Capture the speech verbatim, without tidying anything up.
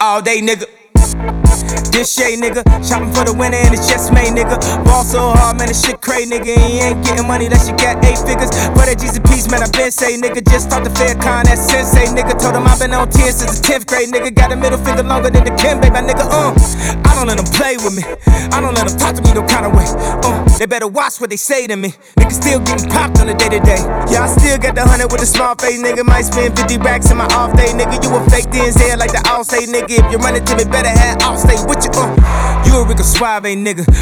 all day, nigga. This shade, nigga, shopping for the winter and it's just made, nigga. Ball so hard, man, this shit crazy, nigga. He ain't getting money, that shit got eight figures. For that G's and P's, man, I been say, nigga. Just talked to Faircon, that sensei, nigga. Told him I been on ten since the tenth grade, nigga. Got a middle finger longer than the Kim, baby, my nigga, uh. I don't let them play with me, I don't let them talk to me no kind of way, uh. They better watch what they say to me. Nigga still getting popped on the day to day. Yeah, I still got the hundred with the small face, nigga. Might spend fifty racks in my off day, nigga. You a fake D N Z like the all say, nigga. If you run it to me, better have all stay with you, uh. You a Rico Suave, nigga.